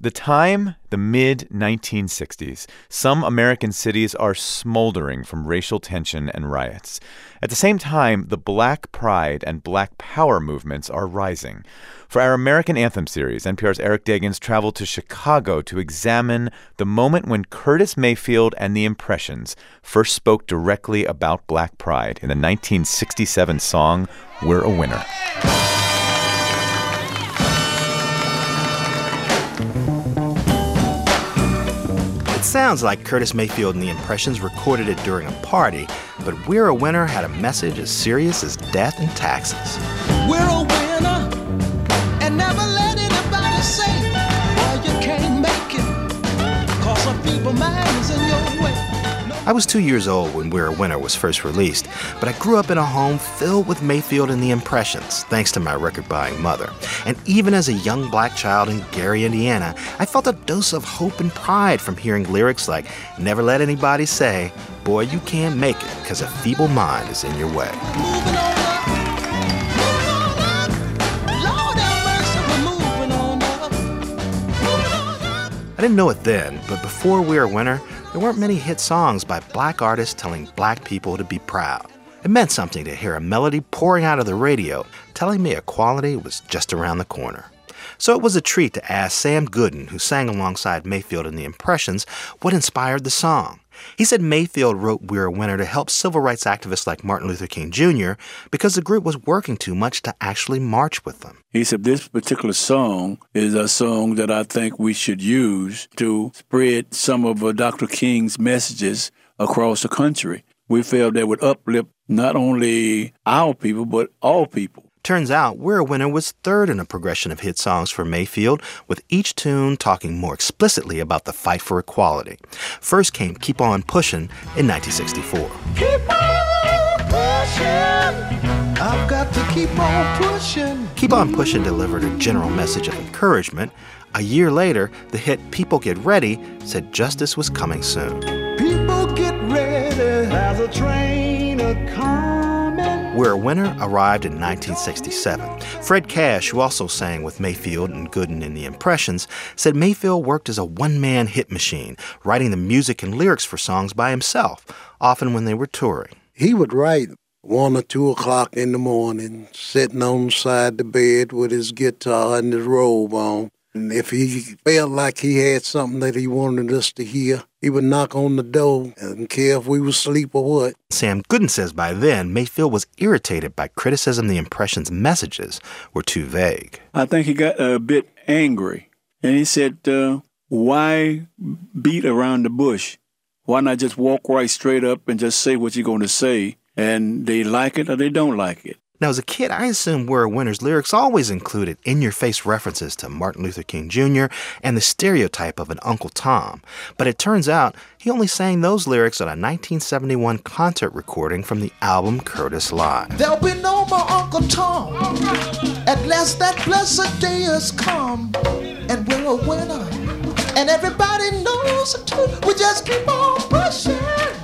The time, the mid-1960s. Some American cities are smoldering from racial tension and riots. At the same time, the Black Pride and Black Power movements are rising. For our American Anthem series, NPR's Eric Deggans traveled to Chicago to examine the moment when Curtis Mayfield and the Impressions first spoke directly about Black Pride in the 1967 song, We're a Winner. It sounds like Curtis Mayfield and the Impressions recorded it during a party, but We're a Winner had a message as serious as death and taxes. We're a winner, and never let anybody say, well, you can't make it, 'cause a feeble mind is in your way. I was 2 years old when We're a Winner was first released, but I grew up in a home filled with Mayfield and the Impressions, thanks to my record-buying mother. And even as a young black child in Gary, Indiana, I felt a dose of hope and pride from hearing lyrics like, never let anybody say, boy, you can't make it, 'cause a feeble mind is in your way. Moving on up, Lord have mercy, we're moving on up, moving on up. I didn't know it then, but before We're a Winner, there weren't many hit songs by black artists telling black people to be proud. It meant something to hear a melody pouring out of the radio, telling me equality was just around the corner. So it was a treat to ask Sam Gooden, who sang alongside Mayfield and the Impressions, what inspired the song. He said Mayfield wrote We're a Winner to help civil rights activists like Martin Luther King Jr. because the group was working too much to actually march with them. He said this particular song is a song that I think we should use to spread some of Dr. King's messages across the country. We felt that would uplift not only our people, but all people. Turns out, We're a Winner was third in a progression of hit songs for Mayfield, with each tune talking more explicitly about the fight for equality. First came Keep On Pushin' in 1964. Keep on pushing, I've got to keep on pushing. Keep On Pushin' delivered a general message of encouragement. A year later, the hit People Get Ready said justice was coming soon. People get ready, there's a train a-coming. We're a Winner arrived in 1967. Fred Cash, who also sang with Mayfield and Gooden in the Impressions, said Mayfield worked as a one-man hit machine, writing the music and lyrics for songs by himself, often when they were touring. He would write 1 or 2 o'clock in the morning, sitting on the side of the bed with his guitar and his robe on. And if he felt like he had something that he wanted us to hear, he would knock on the door and didn't care if we were asleep or what. Sam Gooden says by then, Mayfield was irritated by criticism the Impressions' messages were too vague. I think he got a bit angry, and he said, why beat around the bush? Why not just walk right straight up and just say what you're going to say, and they like it or they don't like it? Now, as a kid, I assumed We're a Winner's lyrics always included in-your-face references to Martin Luther King Jr. and the stereotype of an Uncle Tom. But it turns out he only sang those lyrics on a 1971 concert recording from the album Curtis Live. There'll be no more Uncle Tom. At last that blessed day has come, and we're a winner. And everybody knows it too. We just keep on pushing,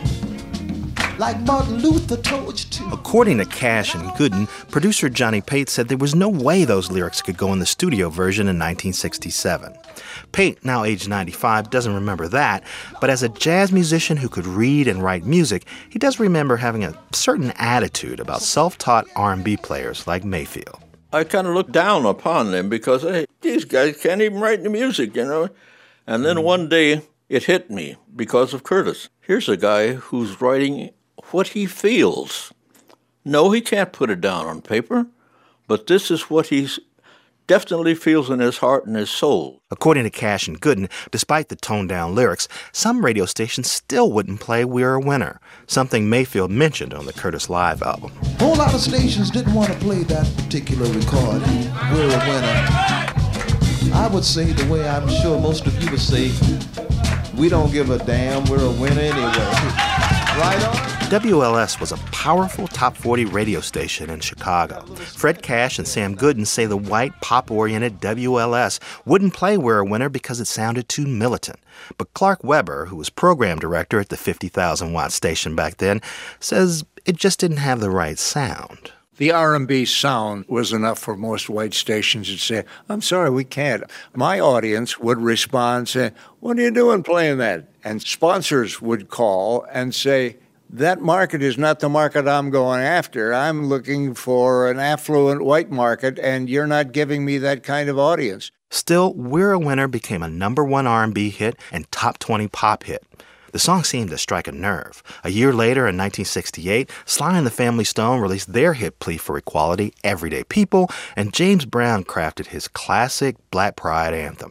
like Martin Luther told you to. According to Cash and Gooden, producer Johnny Pate said there was no way those lyrics could go in the studio version in 1967. Pate, now aged 95, doesn't remember that, but as a jazz musician who could read and write music, he does remember having a certain attitude about self-taught R&B players like Mayfield. I kind of looked down upon them because, hey, these guys can't even write the music, you know. And then one day it hit me because of Curtis. Here's a guy who's writing what he feels. No, he can't put it down on paper, but this is what he definitely feels in his heart and his soul. According to Cash and Gooden, despite the toned-down lyrics, some radio stations still wouldn't play We're a Winner, something Mayfield mentioned on the Curtis Live album. A whole lot of stations didn't want to play that particular recording, We're a Winner. I would say the way I'm sure most of you would say, we don't give a damn, we're a winner anyway. Right on? WLS was a powerful top 40 radio station in Chicago. Fred Cash and Sam Gooden say the white, pop-oriented WLS wouldn't play We're a Winner because it sounded too militant. But Clark Weber, who was program director at the 50,000-watt station back then, says it just didn't have the right sound. The R&B sound was enough for most white stations to say, I'm sorry, we can't. My audience would respond saying, what are you doing playing that? And sponsors would call and say, that market is not the market I'm going after. I'm looking for an affluent white market, and you're not giving me that kind of audience. Still, We're a Winner became a #1 R&B hit and top 20 pop hit. The song seemed to strike a nerve. A year later, in 1968, Sly and the Family Stone released their hit plea for equality, Everyday People, and James Brown crafted his classic Black Pride anthem.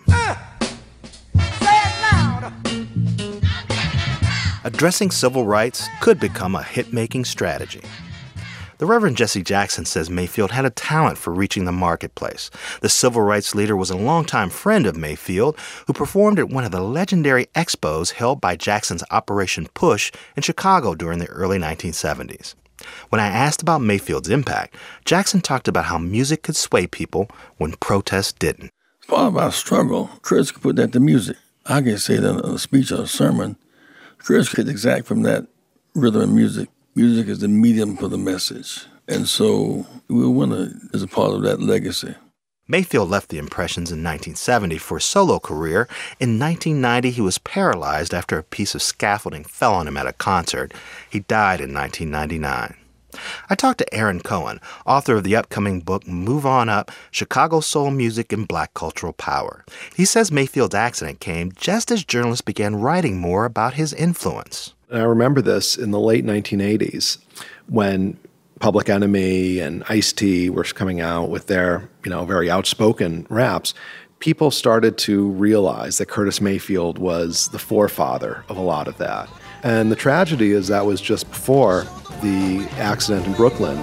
Addressing civil rights could become a hit-making strategy. The Reverend Jesse Jackson says Mayfield had a talent for reaching the marketplace. The civil rights leader was a longtime friend of Mayfield, who performed at one of the legendary expos held by Jackson's Operation Push in Chicago during the early 1970s. When I asked about Mayfield's impact, Jackson talked about how music could sway people when protest didn't. It's part of our struggle. Chris could put that to music. I can say that in a speech or a sermon. Chris could exact from that rhythm and music. Music is the medium for the message. And so We're a Winner is a part of that legacy. Mayfield left the Impressions in 1970 for a solo career. In 1990, he was paralyzed after a piece of scaffolding fell on him at a concert. He died in 1999. I talked to Aaron Cohen, author of the upcoming book Move On Up, Chicago Soul Music and Black Cultural Power. He says Mayfield's accident came just as journalists began writing more about his influence. I remember this in the late 1980s when Public Enemy and Ice-T were coming out with their, very outspoken raps. People started to realize that Curtis Mayfield was the forefather of a lot of that. And the tragedy is that was just before the accident in Brooklyn.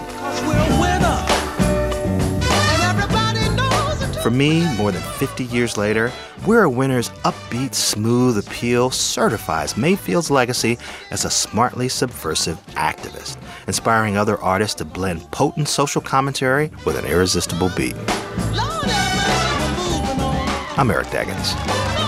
For me, more than 50 years later, We're a Winner's upbeat, smooth appeal certifies Mayfield's legacy as a smartly subversive activist, inspiring other artists to blend potent social commentary with an irresistible beat. I'm Eric Deggans.